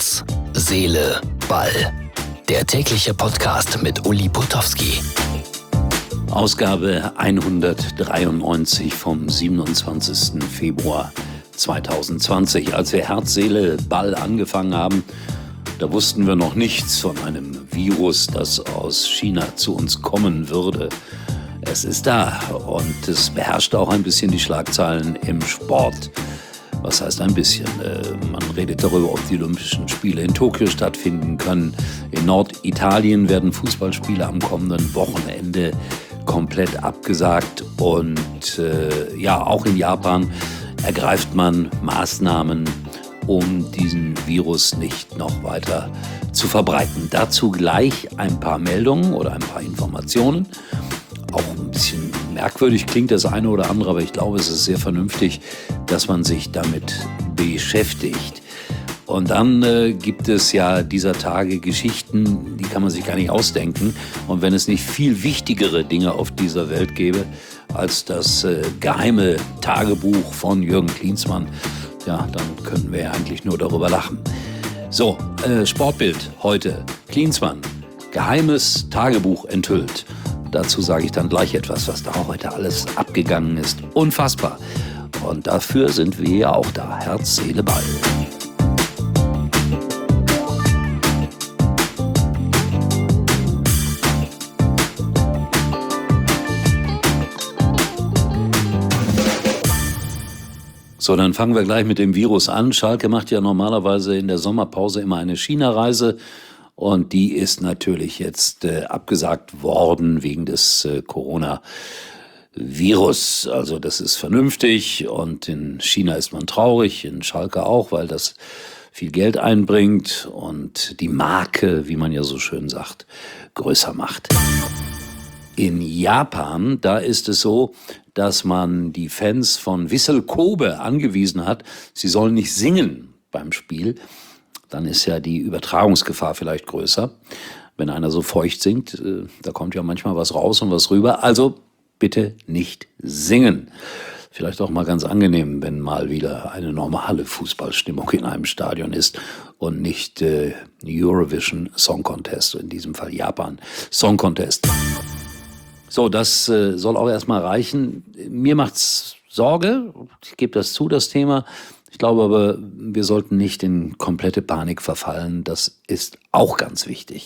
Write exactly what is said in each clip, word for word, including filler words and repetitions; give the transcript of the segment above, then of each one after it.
Herz, Seele, Ball. Der tägliche Podcast mit Uli Potowski. Ausgabe hundertdreiundneunzig vom siebenundzwanzigsten Februar zweitausendzwanzig. Als wir Herz, Seele, Ball angefangen haben, da wussten wir noch nichts von einem Virus, das aus China zu uns kommen würde. Es ist da und es beherrscht auch ein bisschen die Schlagzeilen im Sport. Was heißt ein bisschen? Man redet darüber, ob die Olympischen Spiele in Tokio stattfinden können. In Norditalien werden Fußballspiele am kommenden Wochenende komplett abgesagt. Und äh, ja, auch in Japan ergreift man Maßnahmen, um diesen Virus nicht noch weiter zu verbreiten. Dazu gleich ein paar Meldungen oder ein paar Informationen. Auch ein bisschen merkwürdig klingt das eine oder andere, aber ich glaube, es ist sehr vernünftig, dass man sich damit beschäftigt. Und dann äh, gibt es ja dieser Tage Geschichten, die kann man sich gar nicht ausdenken. Und wenn es nicht viel wichtigere Dinge auf dieser Welt gäbe, als das äh, geheime Tagebuch von Jürgen Klinsmann, ja, dann könnten wir ja eigentlich nur darüber lachen. So, äh, Sportbild heute. Klinsmann, geheimes Tagebuch enthüllt. Dazu sage ich dann gleich etwas, was da heute alles abgegangen ist. Unfassbar. Und dafür sind wir ja auch da. Herz, Seele, Ball. So, dann fangen wir gleich mit dem Virus an. Schalke macht ja normalerweise in der Sommerpause immer eine China-Reise. Und die ist natürlich jetzt äh, abgesagt worden wegen des äh, Coronavirus. Also das ist vernünftig und in China ist man traurig, in Schalke auch, weil das viel Geld einbringt und die Marke, wie man ja so schön sagt, größer macht. In Japan, da ist es so, dass man die Fans von Vissel Kobe angewiesen hat, sie sollen nicht singen beim Spiel. Dann ist ja die Übertragungsgefahr vielleicht größer. Wenn einer so feucht singt, äh, da kommt ja manchmal was raus und was rüber. Also bitte nicht singen. Vielleicht auch mal ganz angenehm, wenn mal wieder eine normale Fußballstimmung in einem Stadion ist und nicht äh, Eurovision Song Contest, in diesem Fall Japan Song Contest. So, das äh, soll auch erstmal reichen. Mir macht's Sorge, ich gebe das zu, das Thema. Ich glaube aber, wir sollten nicht in komplette Panik verfallen. Das ist auch ganz wichtig.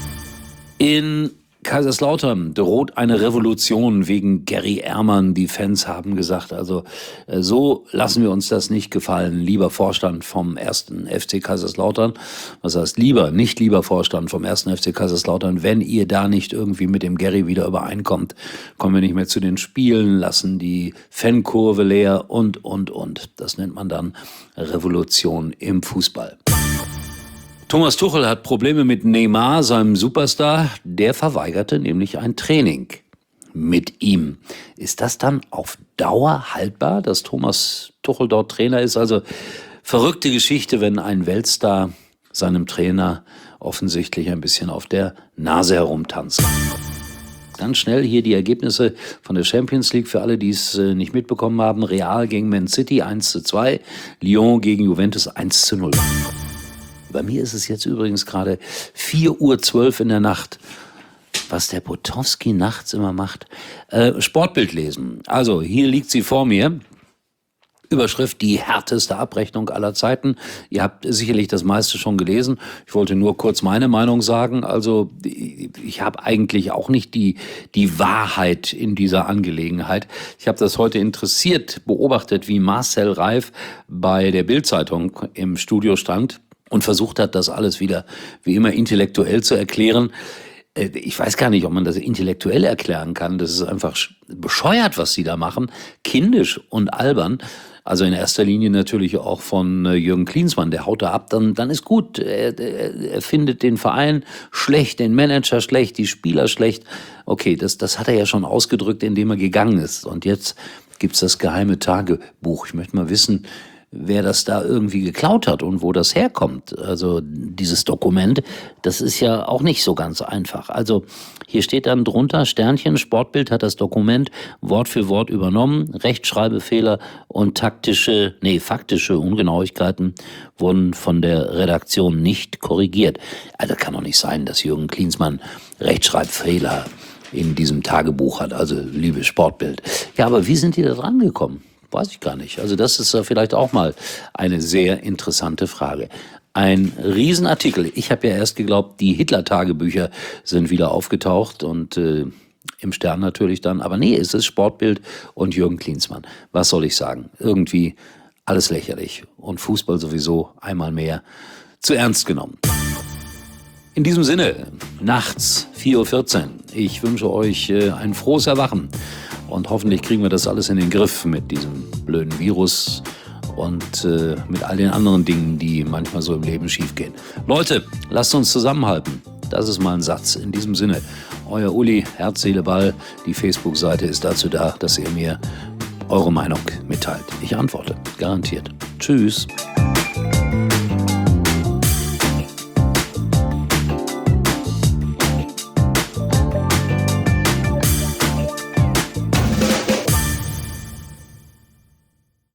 In Kaiserslautern droht eine Revolution wegen Gary Ehrmann. Die Fans haben gesagt, also so lassen wir uns das nicht gefallen. Lieber Vorstand vom ersten F C Kaiserslautern, was heißt lieber, nicht lieber Vorstand vom ersten F C Kaiserslautern, wenn ihr da nicht irgendwie mit dem Gary wieder übereinkommt, kommen wir nicht mehr zu den Spielen, lassen die Fankurve leer und, und, und. Das nennt man dann Revolution im Fußball. Thomas Tuchel hat Probleme mit Neymar, seinem Superstar. Der verweigerte nämlich ein Training mit ihm. Ist das dann auf Dauer haltbar, dass Thomas Tuchel dort Trainer ist? Also verrückte Geschichte, wenn ein Weltstar seinem Trainer offensichtlich ein bisschen auf der Nase herumtanzt. Ganz schnell hier die Ergebnisse von der Champions League für alle, die es nicht mitbekommen haben. Real gegen Man City eins zu zwei, Lyon gegen Juventus eins zu null. Bei mir ist es jetzt übrigens gerade vier Uhr zwölf in der Nacht. Was der Potowski nachts immer macht. Äh, Sportbild lesen. Also, hier liegt sie vor mir. Überschrift, die härteste Abrechnung aller Zeiten. Ihr habt sicherlich das meiste schon gelesen. Ich wollte nur kurz meine Meinung sagen. Also, ich habe eigentlich auch nicht die, die Wahrheit in dieser Angelegenheit. Ich habe das heute interessiert beobachtet, wie Marcel Reif bei der Bild-Zeitung im Studio stand und versucht hat, das alles wieder wie immer intellektuell zu erklären. Ich weiß gar nicht, ob man das intellektuell erklären kann. Das ist einfach bescheuert, was sie da machen. Kindisch und albern. Also in erster Linie natürlich auch von Jürgen Klinsmann. Der haut da ab, dann, dann ist gut. Er, er findet den Verein schlecht, den Manager schlecht, die Spieler schlecht. Okay, das, das hat er ja schon ausgedrückt, indem er gegangen ist. Und jetzt gibt's das geheime Tagebuch. Ich möchte mal wissen, wer das da irgendwie geklaut hat und wo das herkommt. Also dieses Dokument, das ist ja auch nicht so ganz einfach. Also hier steht dann drunter, Sternchen, Sportbild hat das Dokument Wort für Wort übernommen, Rechtschreibfehler und taktische, nee, faktische Ungenauigkeiten wurden von der Redaktion nicht korrigiert. Also kann doch nicht sein, dass Jürgen Klinsmann Rechtschreibfehler in diesem Tagebuch hat, also liebe Sportbild. Ja, aber wie sind die da dran gekommen? Weiß ich gar nicht. Also das ist vielleicht auch mal eine sehr interessante Frage. Ein Riesenartikel. Ich habe ja erst geglaubt, die Hitler-Tagebücher sind wieder aufgetaucht und äh, im Stern natürlich dann. Aber nee, es ist Sportbild und Jürgen Klinsmann. Was soll ich sagen? Irgendwie alles lächerlich. Und Fußball sowieso einmal mehr zu ernst genommen. In diesem Sinne, nachts vier Uhr vierzehn. Ich wünsche euch äh, ein frohes Erwachen. Und hoffentlich kriegen wir das alles in den Griff mit diesem blöden Virus und äh, mit all den anderen Dingen, die manchmal so im Leben schiefgehen. Leute, lasst uns zusammenhalten. Das ist mal ein Satz. In diesem Sinne, euer Uli, Herz, Seele, Ball. Die Facebook-Seite ist dazu da, dass ihr mir eure Meinung mitteilt. Ich antworte, garantiert. Tschüss.